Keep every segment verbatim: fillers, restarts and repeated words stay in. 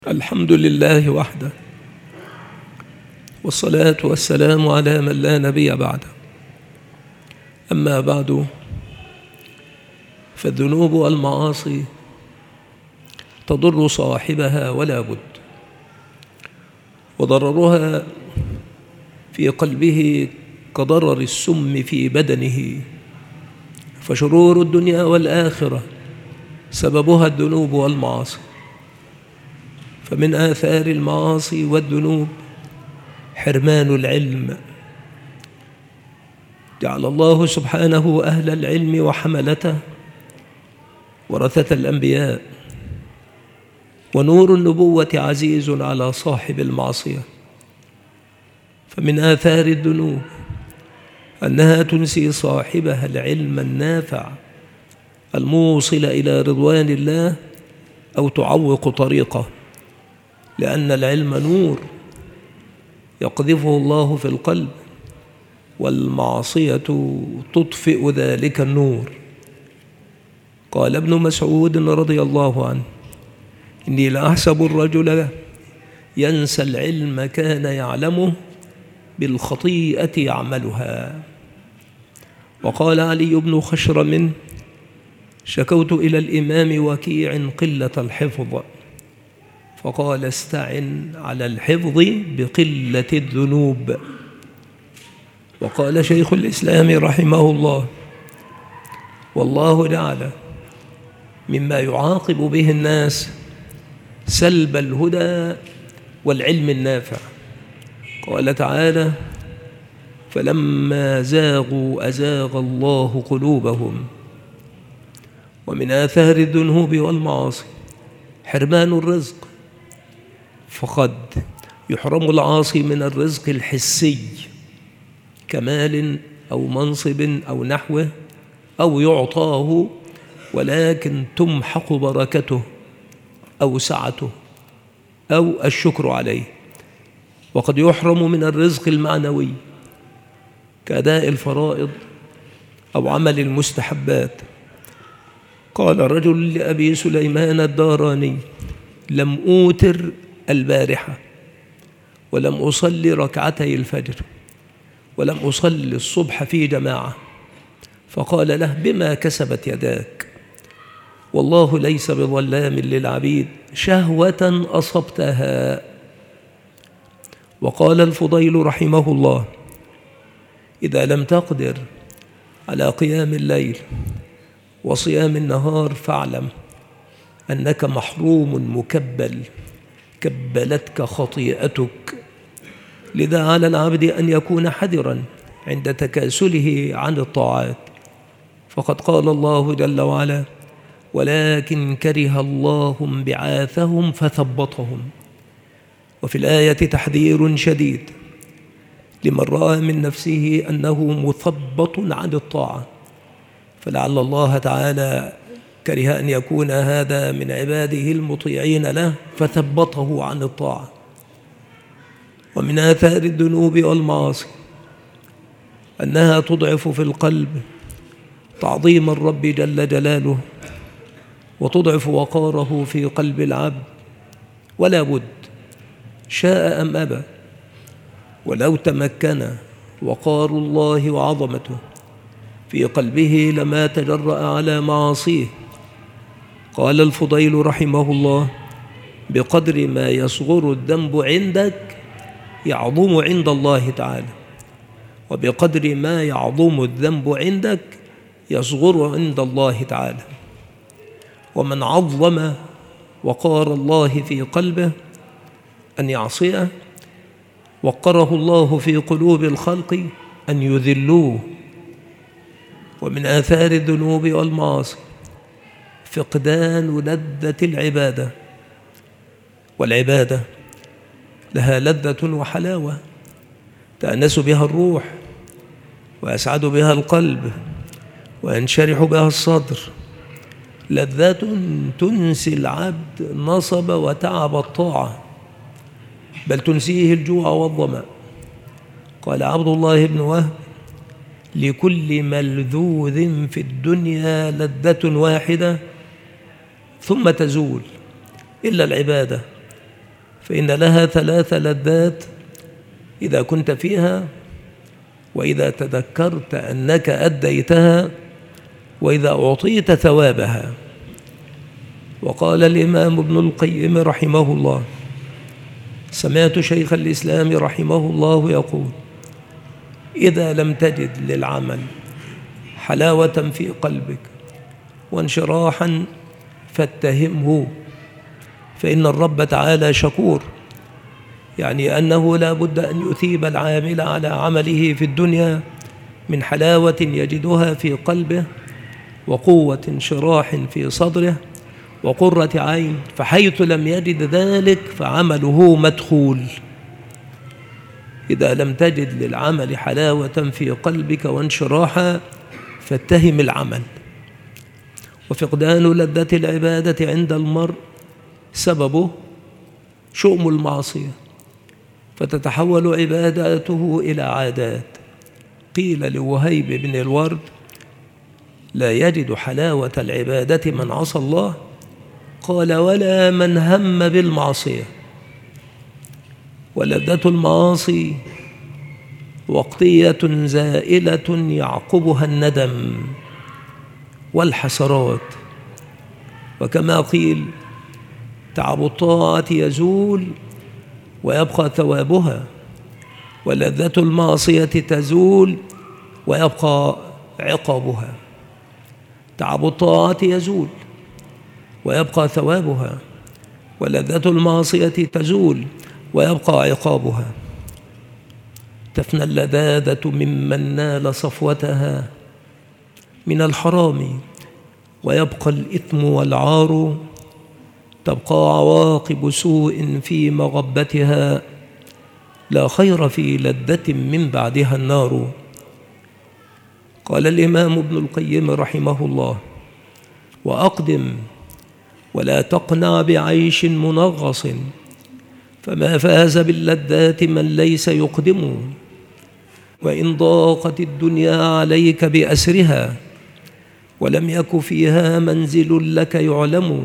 الحمد لله وحده، والصلاة والسلام على من لا نبي بعده. أما بعد، فالذنوب والمعاصي تضر صاحبها ولا بد، وضررها في قلبه كضرر السم في بدنه، فشرور الدنيا والآخرة سببها الذنوب والمعاصي. فمن آثار المعاصي والذنوب حرمان العلم. جعل الله سبحانه أهل العلم وحملته ورثة الأنبياء، ونور النبوة عزيز على صاحب المعصية. فمن آثار الذنوب أنها تنسي صاحبها العلم النافع الموصل إلى رضوان الله، أو تعوق طريقه، لأن العلم نور يقذفه الله في القلب، والمعصية تطفئ ذلك النور. قال ابن مسعود رضي الله عنه: إني لأحسب الرجل ينسى العلم كان يعلمه بالخطيئة يعملها. وقال علي بن خشرم: شكوت إلى الإمام وكيع قلة الحفظ، فقال: استعن على الحفظ بقلة الذنوب. وقال شيخ الإسلام رحمه الله: والله جعل مما يعاقب به الناس سلب الهدى والعلم النافع. قال تعالى: فلما زاغوا أزاغ الله قلوبهم. ومن آثار الذنوب والمعاصي حرمان الرزق، فقد يحرم العاصي من الرزق الحسي كمال أو منصب أو نحوه، أو يعطاه ولكن تمحق بركته أو سعته أو الشكر عليه. وقد يحرم من الرزق المعنوي كأداء الفرائض أو عمل المستحبات. قال رجل لأبي سليمان الداراني: لم أوتر البارحة، ولم أصلي ركعتي الفجر، ولم أصلي الصبح في جماعة. فقال له: بما كسبت يداك؟ والله ليس بظلام للعبيد، شهوة أصبتها. وقال الفضيل رحمه الله: إذا لم تقدر على قيام الليل وصيام النهار فاعلم أنك محروم مكبل، كبلتك خطيئتك. لذا على العبد أن يكون حذرا عند تكاسله عن الطاعات، فقد قال الله جل وعلا: ولكن كره الله انبعاثهم فثبطهم. وفي الآية تحذير شديد لمن رأى من نفسه أنه مثبط عن الطاعة، فلعل الله تعالى كره أن يكون هذا من عباده المطيعين له فثبطه عن الطاعة. ومن آثار الذنوب والمعاصي أنها تضعف في القلب تعظيم الرب جل جلاله، وتضعف وقاره في قلب العبد. ولا بد، شاء أم أبى، ولو تمكن وقار الله وعظمته في قلبه لما تجرأ على معاصيه. قال الفضيل رحمه الله: بقدر ما يصغر الذنب عندك يعظم عند الله تعالى، وبقدر ما يعظم الذنب عندك يصغر عند الله تعالى. ومن عظم وقار الله في قلبه أن يعصيه، وقره الله في قلوب الخلق أن يذلوه. ومن آثار الذنوب والمعاصي فقدان لذة العبادة، والعبادة لها لذة وحلاوة تأنس بها الروح، ويسعد بها القلب، وينشرح بها الصدر. لذة تنسي العبد نصب وتعب الطاعة، بل تنسيه الجوع والظمأ. قال عبد الله بن وهب: لكل ملذوذ في الدنيا لذة واحدة ثم تزول، إلا العبادة فإن لها ثلاث لذات إذا كنت فيها، وإذا تذكرت أنك أديتها، وإذا أعطيت ثوابها. وقال الإمام ابن القيم رحمه الله: سمعت شيخ الإسلام رحمه الله يقول: إذا لم تجد للعمل حلاوة في قلبك وانشراحا فاتهمه، فإن الرب تعالى شكور، يعني أنه لا بد أن يثيب العامل على عمله في الدنيا من حلاوة يجدها في قلبه، وقوة انشراح في صدره، وقرة عين، فحيث لم يجد ذلك فعمله مدخول. إذا لم تجد للعمل حلاوة في قلبك وانشراحا فاتهم العمل. وفقدان لذة العبادة عند المرء سببه شؤم المعصية، فتتحول عباداته إلى عادات. قيل لوهيب بن الورد: لا يجد حلاوة العبادة من عصى الله، قال: ولا من هم بالمعصية. ولذة المعاصي وقتية زائلة يعقبها الندم والحسرات، وكما قيل: تعب الطاعة يزول ويبقى ثوابها، ولذة المعصية تزول ويبقى عقابها. تعب الطاعة يزول ويبقى ثوابها، ولذة المعصية تزول ويبقى عقابها. تفنى اللذاذة ممن نال صفوتها من الحرام، ويبقى الإثم والعار. تبقى عواقب سوء في مغبتها، لا خير في لذة من بعدها النار. قال الإمام ابن القيم رحمه الله: وأقدم ولا تقنع بعيش منغص، فما فاز باللذات من ليس يقدم. وإن ضاقت الدنيا عليك بأسرها، ولم يك فيها منزل لك يعلم،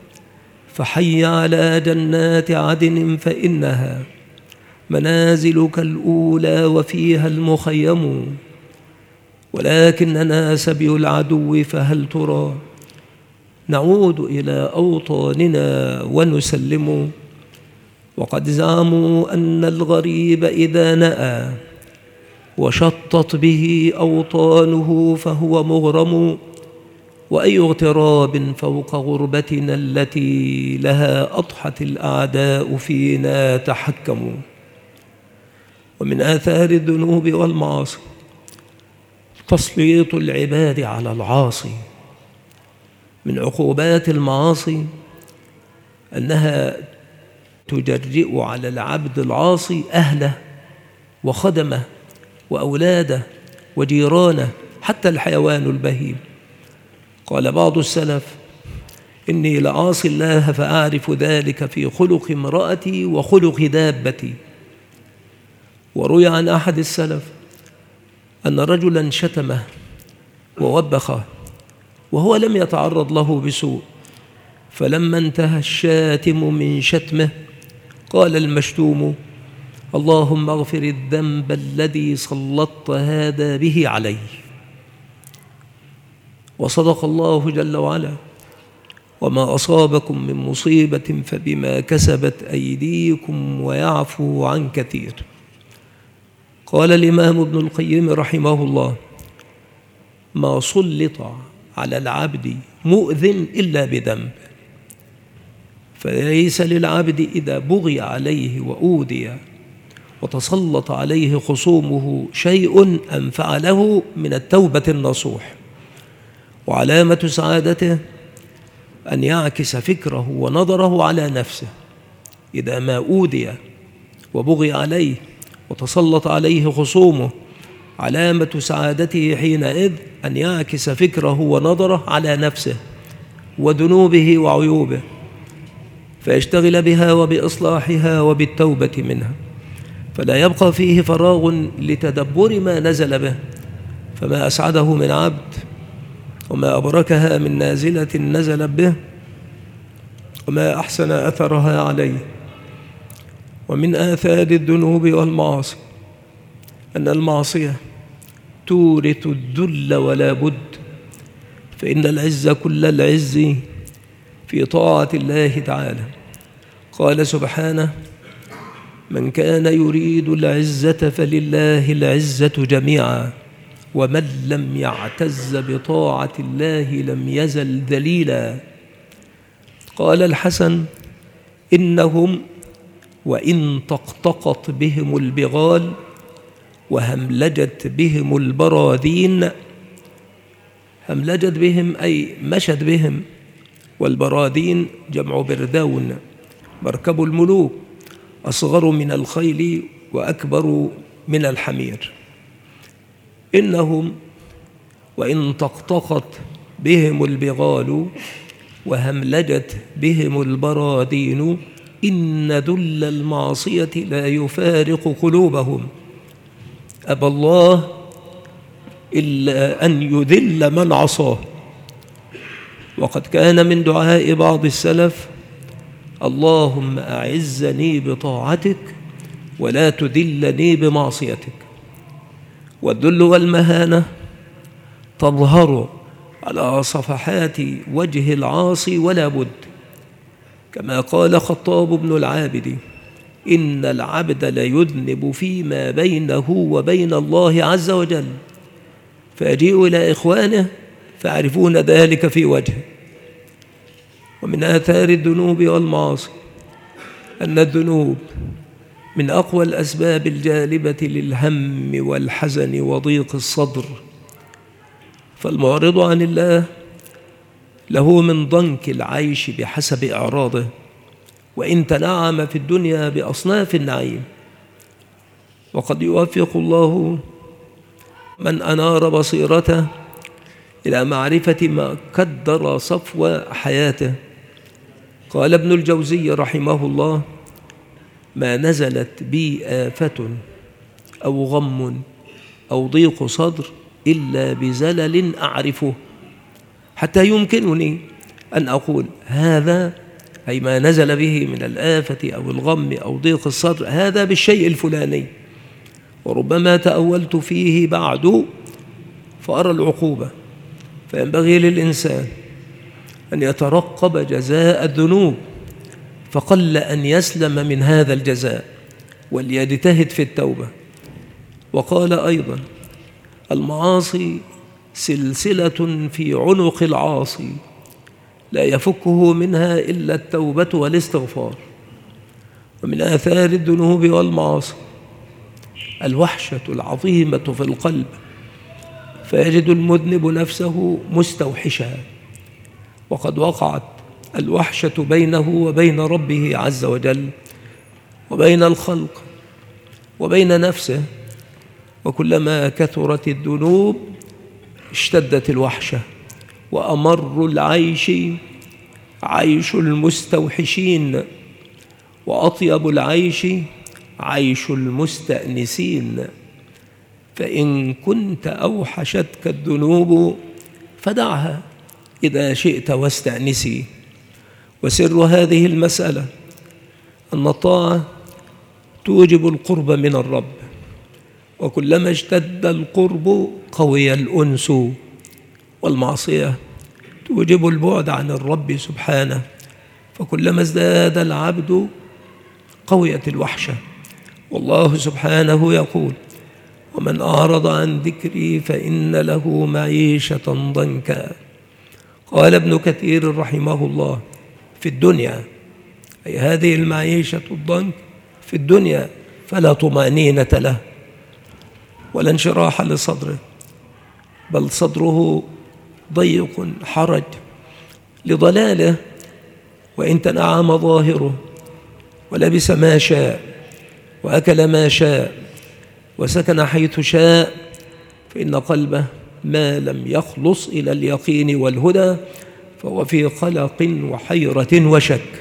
فحي على جنات عدن فإنها منازلك الأولى وفيها المخيم. ولكننا سبي العدو، فهل ترى نعود إلى أوطاننا ونسلم. وقد زعموا أن الغريب إذا نأى وشطت به أوطانه فهو مغرم، وأي اغتراب فوق غربتنا التي لها أضحت الأعداء فينا تحكموا. ومن آثار الذنوب والمعاصي تسليط العباد على العاصي. من عقوبات المعاصي أنها تجرئ على العبد العاصي أهله وخدمه وأولاده وجيرانه، حتى الحيوان البهيم. قال بعض السلف: إني لعاصي الله فأعرف ذلك في خلق امرأتي وخلق دابتي. وروي عن أحد السلف أن رجلا شتمه ووبخه وهو لم يتعرض له بسوء، فلما انتهى الشاتم من شتمه قال المشتوم: اللهم اغفر الذنب الذي سلطت هذا به علي. وصدق الله جل وعلا: وما أصابكم من مصيبة فبما كسبت أيديكم ويعفو عن كثير. قال الإمام ابن القيم رحمه الله: ما سلط على العبد مؤذٍ إلا بذنب، فليس للعبد إذا بغي عليه وأوذي وتسلط عليه خصومه شيء أنفع له من التوبة النصوح. وعلامة سعادته أن يعكس فكره ونظره على نفسه. إذا ما أوذي وبغي عليه وتسلط عليه خصومه، علامة سعادته حينئذ أن يعكس فكره ونظره على نفسه وذنوبه وعيوبه، فيشتغل بها وبإصلاحها وبالتوبة منها، فلا يبقى فيه فراغ لتدبر ما نزل به. فما أسعده من عبد، وما أبركها من نازلة نزل به، وما أحسن أثرها عليه. ومن آثار الذنوب والمعاصي أن المعصية تورث الذل ولا بد، فإن العز كل العز في طاعة الله تعالى. قال سبحانه: من كان يريد العزة فلله العزة جميعا ومن لم يعتز بطاعة الله لم يزل ذليلا. قال الحسن: إنهم وإن طقطقت بهم البغال وهملجت بهم البراذين، هملجت بهم أي مشت بهم، والبراذين جمع بردون، مركب الملوك، أصغر من الخيل وأكبر من الحمير. إنهم وإن طقطقت بهم البغال وهملجت بهم البراذين إن ذل المعصية لا يفارق قلوبهم، أبى الله إلا أن يذل من عصاه. وقد كان من دعاء بعض السلف: اللهم أعزني بطاعتك ولا تذلني بمعصيتك. والذل والمهانة تظهر على صفحات وجه العاصي ولا بد، كما قال خطاب بن العابد: إن العبد ليذنب فيما بينه وبين الله عز وجل، فيجيء إلى إخوانه فيعرفون ذلك في وجهه. ومن آثار الذنوب والمعاصي أن الذنوب من أقوى الأسباب الجالبة للهم والحزن وضيق الصدر، فالمعرض عن الله له من ضنك العيش بحسب إعراضه، وإن تنعم في الدنيا بأصناف النعيم. وقد يوفق الله من أنار بصيرته إلى معرفة ما كدر صفو حياته. قال ابن الجوزي رحمه الله: ما نزلت بي آفة أو غم أو ضيق صدر إلا بزلل أعرفه، حتى يمكنني أن أقول هذا، أي ما نزل به من الآفة أو الغم أو ضيق الصدر، هذا بالشيء الفلاني، وربما تأولت فيه بعد فأرى العقوبة. فينبغي للإنسان أن يترقب جزاء الذنوب، فقل أن يسلم من هذا الجزاء، وليجتهد في التوبة. وقال أيضا: المعاصي سلسلة في عنق العاصي لا يفكه منها إلا التوبة والاستغفار. ومن آثار الذنوب والمعاصي الوحشة العظيمة في القلب، فيجد المذنب نفسه مستوحشا، وقد وقعت الوحشة بينه وبين ربه عز وجل، وبين الخلق، وبين نفسه. وكلما كثرت الذنوب اشتدت الوحشة، وأمر العيش عيش المستوحشين، وأطيب العيش عيش المستأنسين. فإن كنت أوحشتك الذنوب فدعها إذا شئت واستأنسي. وسر هذه المسألة أن الطاعة توجب القرب من الرب، وكلما اشتد القرب قوي الأنس، والمعصية توجب البعد عن الرب سبحانه، فكلما ازداد العبد قويت الوحشة. والله سبحانه يقول: ومن أعرض عن ذكري فإن له معيشة ضنكا. قال ابن كثير رحمه الله: في الدنيا، أي هذه المعيشة الضنك في الدنيا، فلا طمأنينة له ولا انشراح لصدره، بل صدره ضيق حرج لضلاله، وإن تنعم ظاهره ولبس ما شاء وأكل ما شاء وسكن حيث شاء، فإن قلبه ما لم يخلص إلى اليقين والهدى فهو في قلق وحيرة وشك.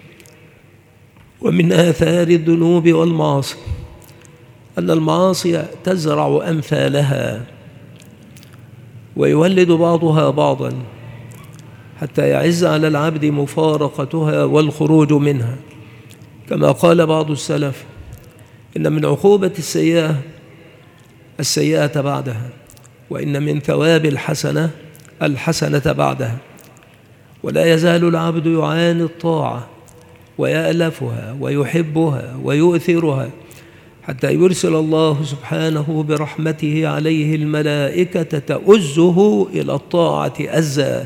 ومن آثار الذنوب والمعاصي أن المعاصي تزرع أمثالها، ويولد بعضها بعضا، حتى يعز على العبد مفارقتها والخروج منها، كما قال بعض السلف: إن من عقوبة السيئة السيئة بعدها، وإن من ثواب الحسنة الحسنة بعدها. ولا يزال العبد يعاني الطاعة ويألفها ويحبها ويؤثرها حتى يرسل الله سبحانه برحمته عليه الملائكة تؤزه إلى الطاعة أزا.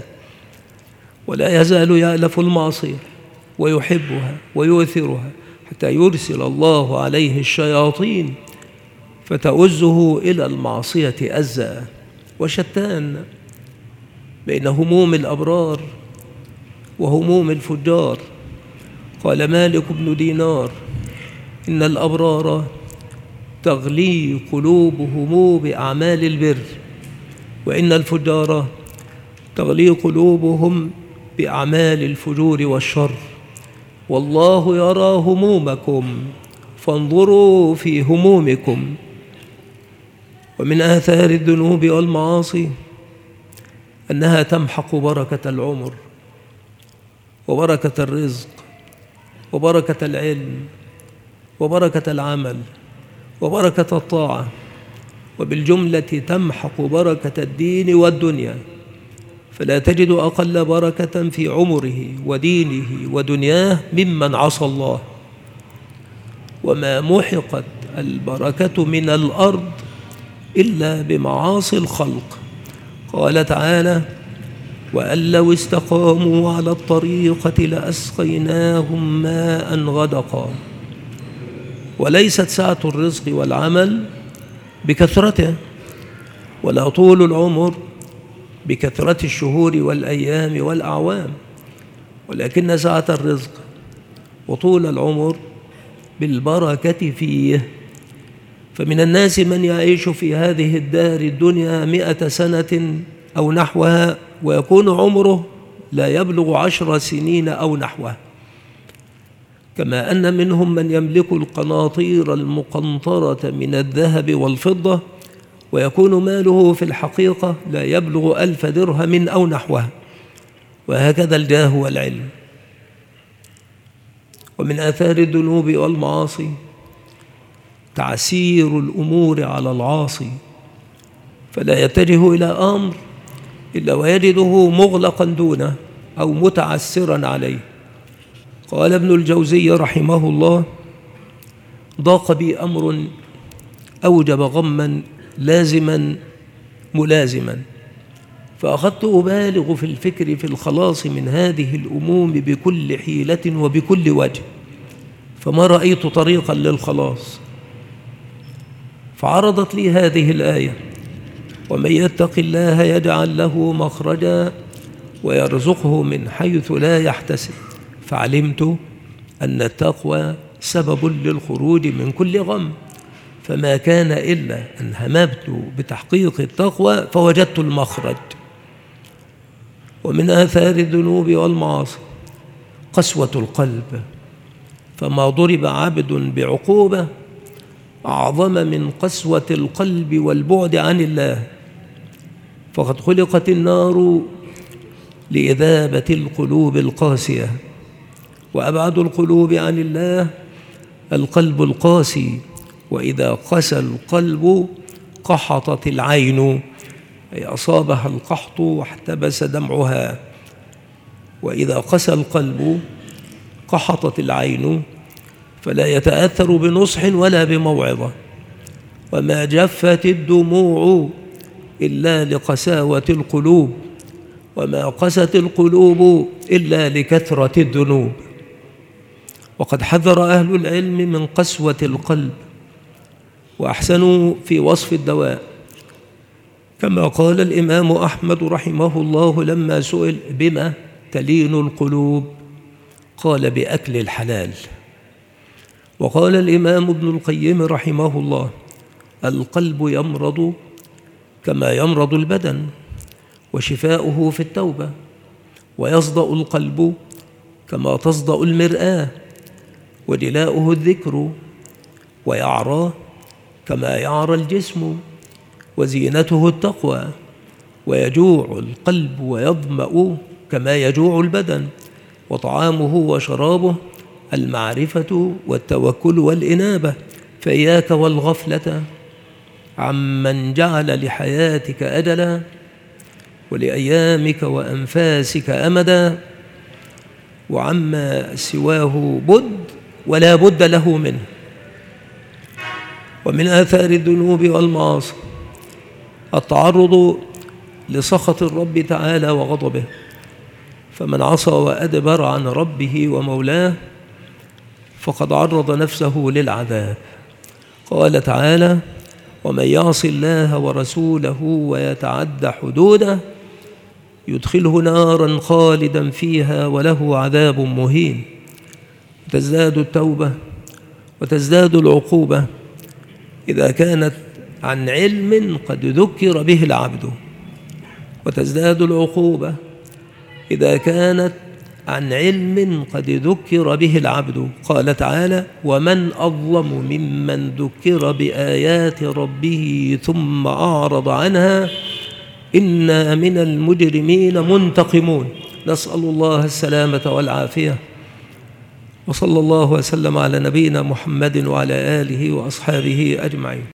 ولا يزال يألف المعصية ويحبها ويؤثرها حتى يرسل الله عليه الشياطين فتؤزه إلى المعصية أزا. وشتان بين هموم الأبرار وهموم الفجار. قال مالك بن دينار: إن الأبرار تغلي قلوبهم بأعمال البر، وإن الفجار تغلي قلوبهم بأعمال الفجور والشر، والله يرى همومكم فانظروا في همومكم. ومن آثار الذنوب والمعاصي أنها تمحق بركة العمر وبركة الرزق وبركة العلم وبركة العمل وبركة الطاعة، وبالجملة تمحق بركة الدين والدنيا، فلا تجد أقل بركة في عمره ودينه ودنياه ممن عصى الله. وما محقت البركة من الأرض إلا بمعاصي الخلق. قال تعالى: وأن لو استقاموا على الطريقة لأسقيناهم ماء غدقا. وليست سعة الرزق والعمل بكثرته، ولا طول العمر بكثرة الشهور والأيام والأعوام، ولكن سعة الرزق وطول العمر بالبركة فيه. فمن الناس من يعيش في هذه الدار الدنيا مئة سنة أو نحوها ويكون عمره لا يبلغ عشر سنين أو نحوها، كما أن منهم من يملك القناطير المقنطرة من الذهب والفضة ويكون ماله في الحقيقة لا يبلغ ألف درهم أو نحوها، وهكذا الجاه والعلم. ومن آثار الذنوب والمعاصي تعسير الأمور على العاصي، فلا يتجه إلى أمر إلا ويجده مغلقا دونه أو متعسرا عليه. قال ابن الجوزي رحمه الله: ضاق بي أمر أوجب غما لازما ملازما، فأخذت أبالغ في الفكر في الخلاص من هذه الأموم بكل حيلة وبكل وجه، فما رأيت طريقا للخلاص، فعرضت لي هذه الآية: ومن يتق الله يجعل له مخرجا ويرزقه من حيث لا يحتسب. فعلمت أن التقوى سبب للخروج من كل غم، فما كان إلا أن هممت بتحقيق التقوى فوجدت المخرج. ومن آثار الذنوب والمعاصي قسوة القلب، فما ضرب عبد بعقوبة أعظم من قسوة القلب والبعد عن الله، فقد خلقت النار لإذابة القلوب القاسية، وأبعد القلوب عن الله القلب القاسي، وإذا قسى القلب قحطت العين، أي أصابها القحط واحتبس دمعها. وإذا قسى القلب قحطت العين فلا يتأثر بنصح ولا بموعظة، وما جفت الدموع إلا لقساوة القلوب، وما قست القلوب إلا لكثرة الذنوب. وقد حذر أهل العلم من قسوة القلب وأحسنوا في وصف الدواء، كما قال الإمام أحمد رحمه الله لما سئل بما تلين القلوب قال: بأكل الحلال. وقال الإمام ابن القيم رحمه الله: القلب يمرض كما يمرض البدن، وشفاؤه في التوبة، ويصدأ القلب كما تصدأ المرآة، ودلاؤه الذكر، ويعرى كما يعرى الجسم، وزينته التقوى، ويجوع القلب ويظمأ كما يجوع البدن، وطعامه وشرابه المعرفة والتوكل والإنابة، فإياك والغفلة عمن جعل لحياتك أجلا ولأيامك وأنفاسك أمدا، وعما سواه بد ولا بد له منه. ومن آثار الذنوب والمعاصي التعرض لسخط الرب تعالى وغضبه، فمن عصى وأدبر عن ربه ومولاه فقد عرض نفسه للعذاب. قال تعالى: ومن يعص الله ورسوله ويتعد حدوده يدخله نارا خالدا فيها وله عذاب مهين. تزداد التوبة وتزداد العقوبة إذا كانت عن علم قد ذكر به العبد، وتزداد العقوبة إذا كانت عن علم قد ذكر به العبد. قال تعالى: ومن أظلم ممن ذكر بآيات ربه ثم أعرض عنها إنا من المجرمين منتقمون. نسأل الله السلامة والعافية، وصلى الله وسلم على نبينا محمد وعلى آله وأصحابه أجمعين.